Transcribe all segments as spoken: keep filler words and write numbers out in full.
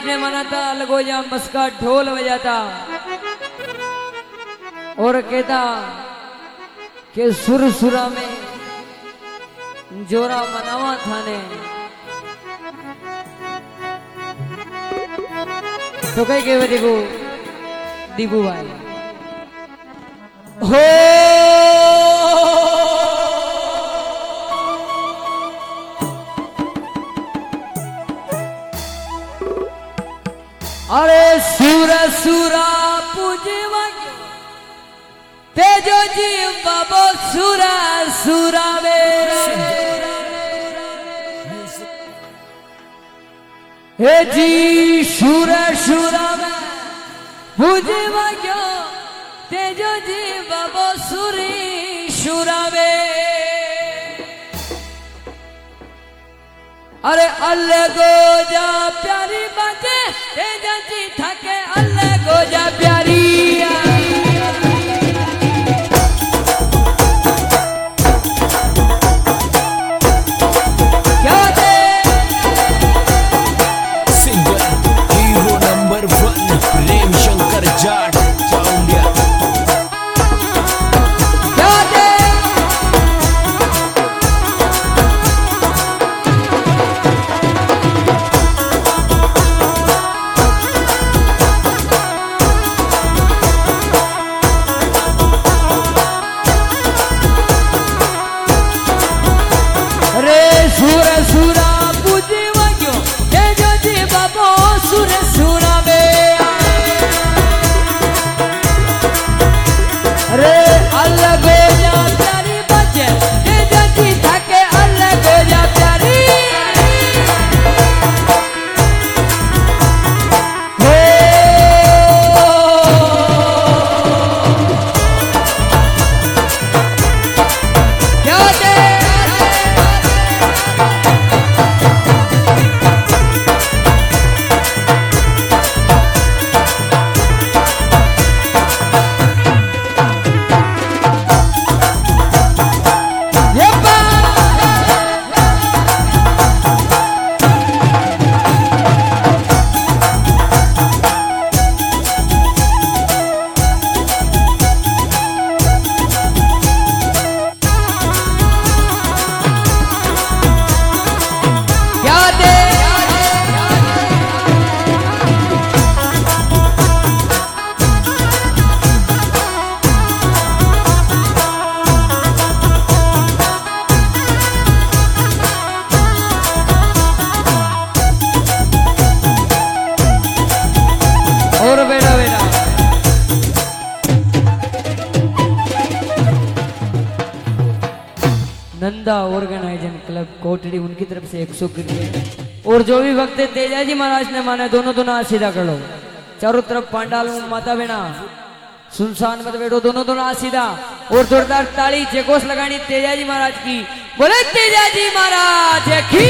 ने माना था अलगोजा मस्का ढोल बजाता और कहता कि सुर सुरा में जोरा मनावा था ने तो कई कहे दीबू दीबू भाई हो अरे सुर सुरा पूजवा तेजो जी बाबो सुरा सुरा हे जी सुर सुरा पूजवा तेजो जी बाबो सुरी सुरावे अरे अल्लाह गोजा प्यारी बाजे तेजा जी थके अल्लाह गोजा प्यारी क्या दे singer hero number one Prem Shankar Jat Chaundiya क्या दे सुर सुरा पूजवा क्यों तेजो जी बाबो सुर सुरा में रे अल्लाह गोजा प्यारी बजे तेजो जी थके अल्लाह गोजा प्यारी क्या दे और बेटा बेटा नंदा ऑर्गेनाइजन क्लब कोटड़ी उनकी तरफ से एक सौ क्रिकेट और जो भी भक्त तेजाजी महाराज ने माने दोनों दोनों हाथ सीधा कर लो चारों तरफ पांडाल माता बेना सुनसान मत बैठो दोनों दोनों हाथ सीधा और जोरदार ताली जयघोष लगानी तेजाजी महाराज की बोले तेजाजी महाराज की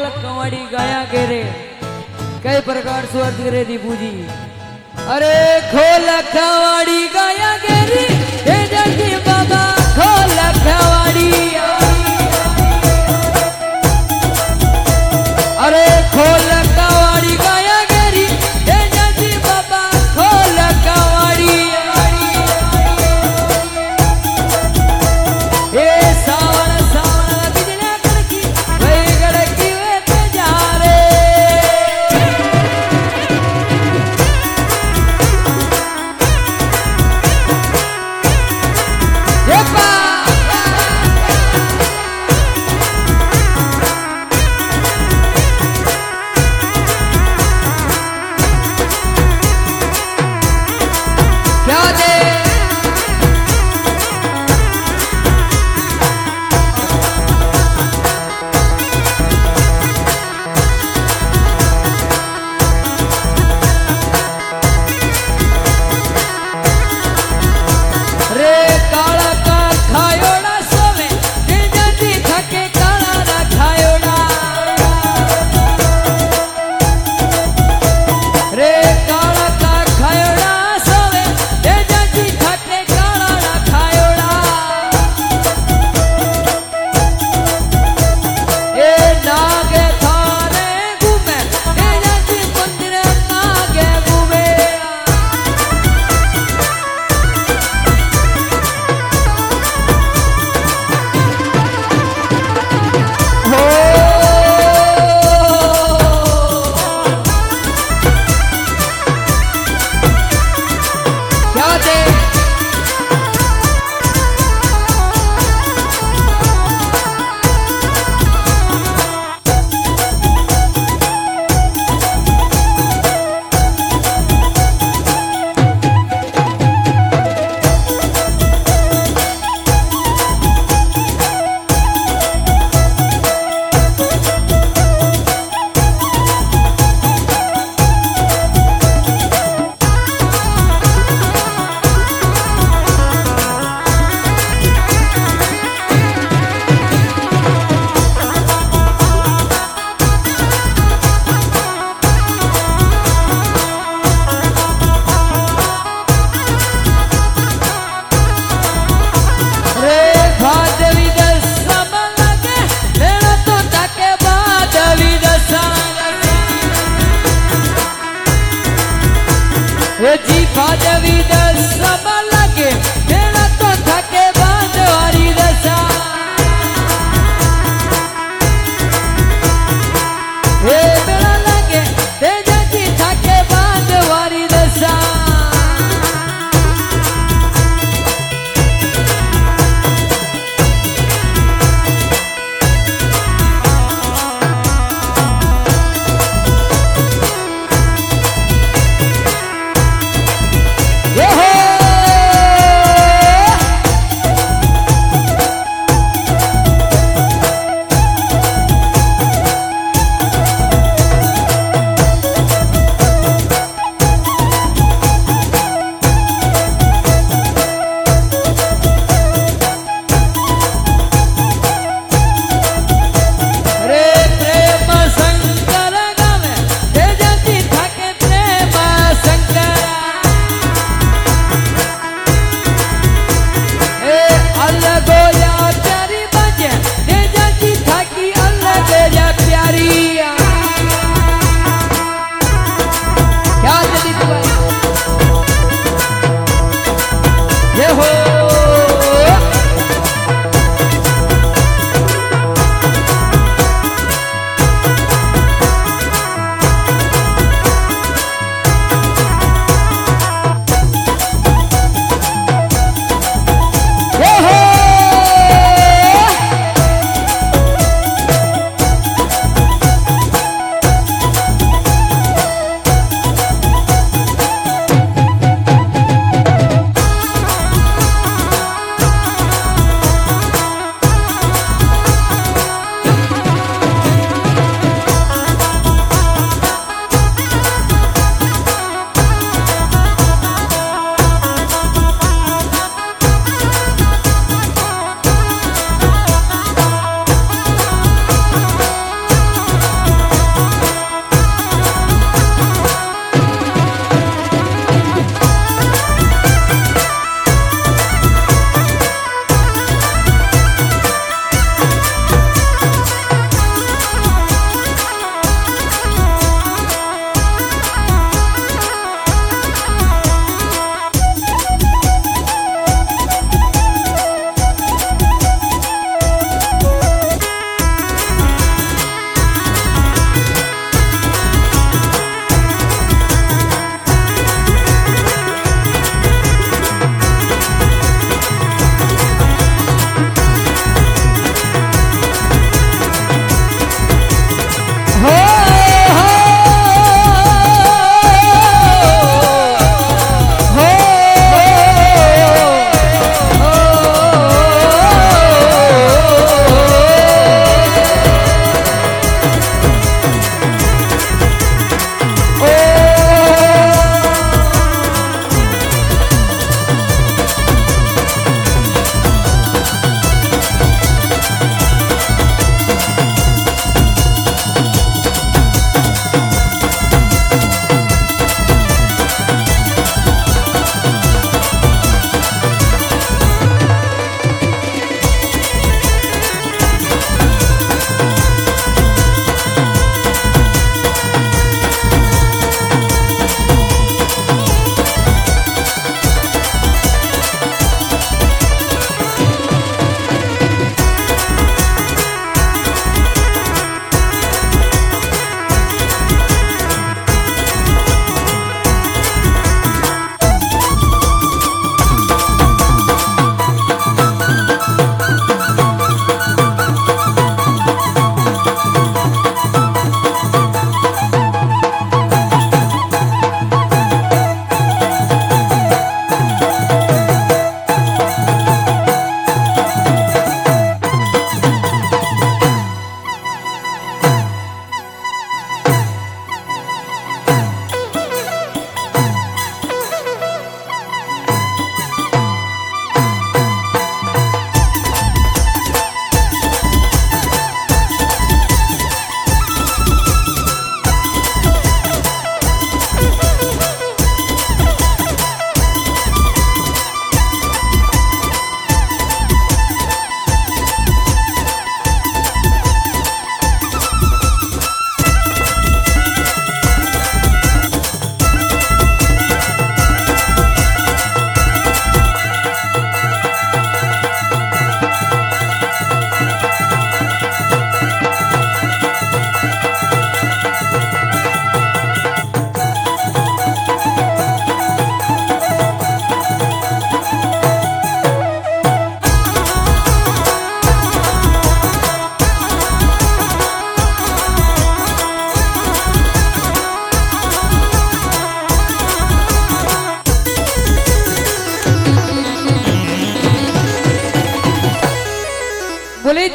कवाड़ी गाया के रे कई प्रकार स्वर्ग रे दीपू जी अरे खोल कवाड़ी गाया के रे तेजा जी बाबा खोल कवाड़ी अरे खोल कवाड़ी गाया के रे तेजा जी बाबा खोल कवाड़ी ए सावन सावन बिजली कड़की वही कड़की वे तेजा रे Yepa! क्या दे रे काला का खायोड़ा सोवे तेजा जी थके काला ना खायोड़ा रे काला का खायोड़ा सोवे तेजा जी थके काला ना खायोड़ा ए नागे थाने घूमे तेजा जी मंदिर नागे घूमे हो क्या दे रे भादवी दसा लगे मेरा तो ताके भादवी दसा रे जी भादवी दसा लगे मेरा तो ताके भादवारी दसा हे मेरा लगे तेजा जी ताके भादवारी दसा ये हो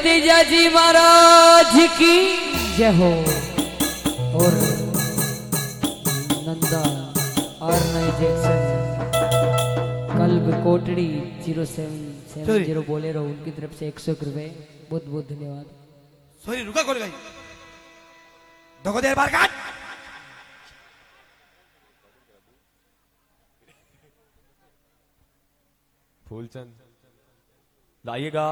तेजा जी महाराज की जय हो। और नंदा और नए Jackson club Kotdi zero seven seven zero बोले रहो, उनकी तरफ से एक सौ रुपए बहुत बहुत धन्यवाद। सॉरी रुका कौन गई देखो देर बार काट फूलचंद लाइएगा।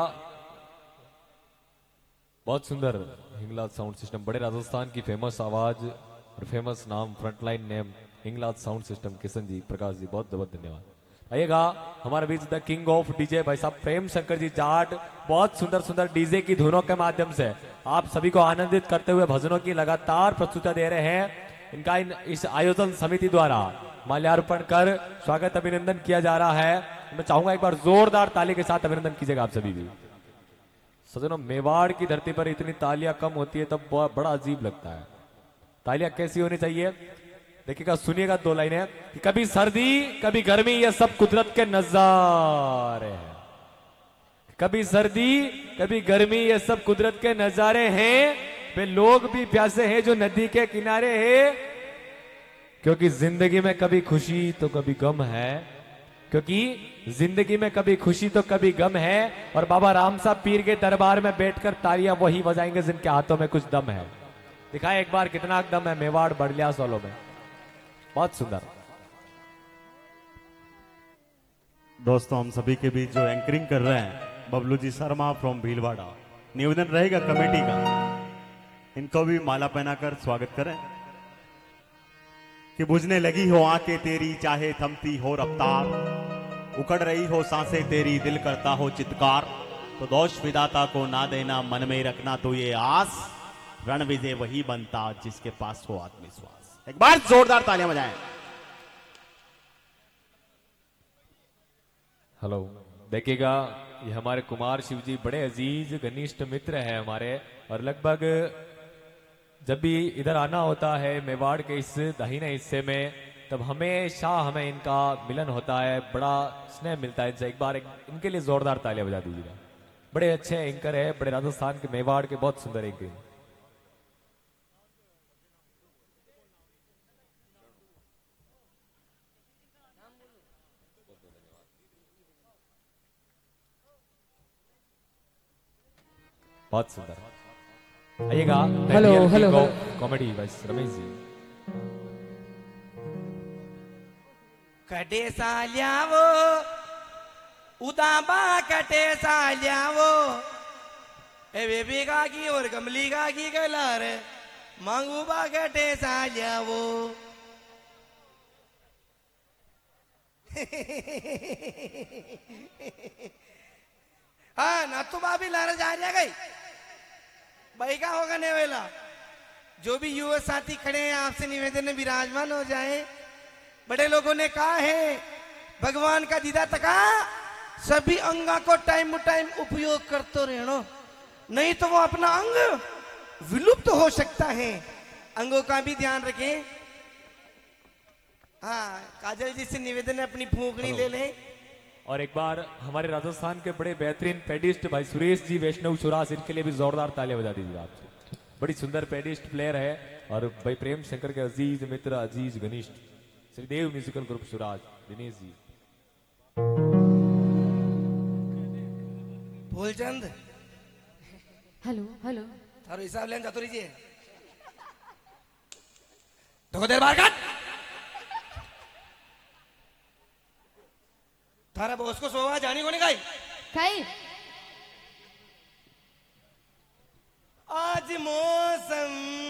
बहुत सुंदर हिंगलाज साउंड सिस्टम, बड़े राजस्थान की फेमस आवाज और फेमस नाम, frontline name Hinglaj sound system, Kishan ji, Prakash ji, बहुत बहुत धन्यवाद। आइएगा हमारे बीच द किंग ऑफ डीजे भाई साहब प्रेम शंकर जी जाट, बहुत सुंदर सुंदर डीजे की धुनों के माध्यम से आप सभी को आनंदित करते हुए भजनों की लगातार प्रस्तुति दे रहे हैं। इनका इन, इस आयोजन समिति द्वारा माल्यार्पण कर स्वागत अभिनंदन किया जा रहा है। मैं चाहूंगा एक बार जोरदार ताली के साथ अभिनंदन कीजिएगा आप सभी भी। सजनों, मेवाड़ की धरती पर इतनी तालियां कम होती है तब बड़ा अजीब लगता है। तालियां कैसी होनी चाहिए देखिएगा, सुनिएगा दो लाइनें कि कभी सर्दी कभी गर्मी ये सब कुदरत के नजारे हैं। कभी सर्दी कभी गर्मी ये सब कुदरत के नजारे हैं। वे लोग भी प्यासे हैं जो नदी के किनारे हैं, क्योंकि जिंदगी में कभी खुशी तो कभी गम है, क्योंकि जिंदगी में कभी खुशी तो कभी गम है। और बाबा राम साहब पीर के दरबार में बैठकर तालियां वही बजाएंगे जिनके हाथों में कुछ दम है। दिखाए एक बार कितना दम है मेवाड़ बड़लिया सोलो में, बहुत सुंदर। दोस्तों, हम सभी के बीच जो एंकरिंग कर रहे हैं बबलू जी शर्मा फ्रॉम भीलवाड़ा, निवेदन रहेगा कमेटी का, इनको भी माला पहनाकर स्वागत करें। कि बुझने लगी हो आंखें तेरी चाहे थमती हो रफ्तार, उकड़ रही हो सांसें तेरी दिल करता हो चित्कार, तो दोष विदाता को ना देना मन में रखना तो ये आस, रण विजय वही बनता जिसके पास हो आत्मविश्वास। एक बार जोरदार तालियां बजाएं। हेलो, देखिएगा ये हमारे कुमार शिव जी बड़े अजीज घनिष्ठ मित्र हैं हमारे, और लगभग जब भी इधर आना होता है मेवाड़ के इस दाहिने हिस्से में तब हमेशा हमें इनका मिलन होता है, बड़ा स्नेह मिलता है इनसे। एक बार एक, इनके लिए जोरदार तालियां बजा दीजिएगा। बड़े अच्छे एंकर है, बड़े राजस्थान के मेवाड़ के बहुत सुंदर एंकर। बहुत सुंदर। आइएगा हेलो, हेलो, हेलो। कॉमेडी बस रमेश जी। कटे साल्यावो उदाबा कटे साल्यावो ए बेबी गागी और गमली गागी गलार मांगू बा कटे साल्यावो हाँ ना तो बाबी लारा जा रहा गई भाई का होगा नेवेला। जो भी युवा साथी खड़े हैं आपसे निवेदन है विराजमान हो जाए। बड़े लोगों ने कहा है भगवान का दीदा तका सभी अंगा को टाइम टाइम उपयोग करते रहना, नहीं तो वो अपना अंग विलुप्त तो हो सकता है। अंगों का भी ध्यान रखें। हाँ, काजल जी से निवेदन है अपनी फूंकनी ले लें। और एक बार हमारे राजस्थान के बड़े बेहतरीन पेडिस्ट भाई सुरेश जी वैष्णव सुरास, इनके लिए भी जोरदार तालियां बजा दीजिए आप। बड़ी सुंदर पेडिस्ट प्लेयर है और भाई प्रेम शंकर के अजीज मित्र अजीज घनिष्ठ Shridev musical group Suraj Dinesh ji. Phoolchand hello hello थारो हिसाब लेन जातो रहिए तो देर बार काट थारा बॉस को सोवा जानी कोनी गई कई आज मौसम